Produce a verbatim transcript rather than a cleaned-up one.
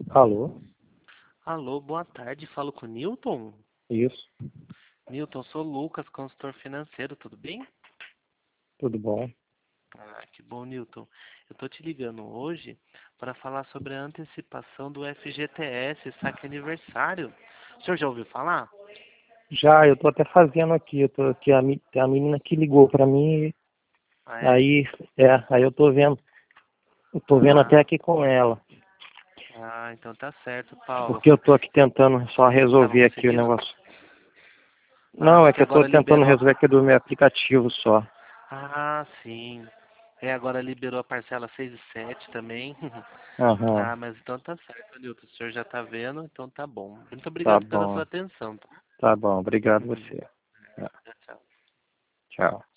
Alô? Alô, boa tarde. Falo com o Newton? Isso, Newton, sou o Lucas, consultor financeiro, tudo bem? tudo bom? Ah, que bom, Newton. Eu tô te ligando hoje para falar sobre a antecipação do F G T S, saque aniversário. O senhor já ouviu falar? Já, eu tô até fazendo aqui, eu tô aqui, a, me- a menina que ligou pra mim, Ah, é? aí, é, aí eu tô vendo, eu tô vendo Ah, até aqui com ela, ah, então tá certo, Paulo. porque eu tô aqui tentando só Não tava resolver aqui o conseguindo? negócio. Ah, Não, é porque que eu tô agora tentando liberou. resolver aqui do meu aplicativo só. Ah, sim. É, agora liberou a parcela seis e sete também. Aham, Ah, mas então tá certo, Newton. O senhor já tá vendo, então tá bom. Muito tá obrigado pela sua bom, atenção, tá? tá bom, obrigado você. É, Tchau, tchau. tchau.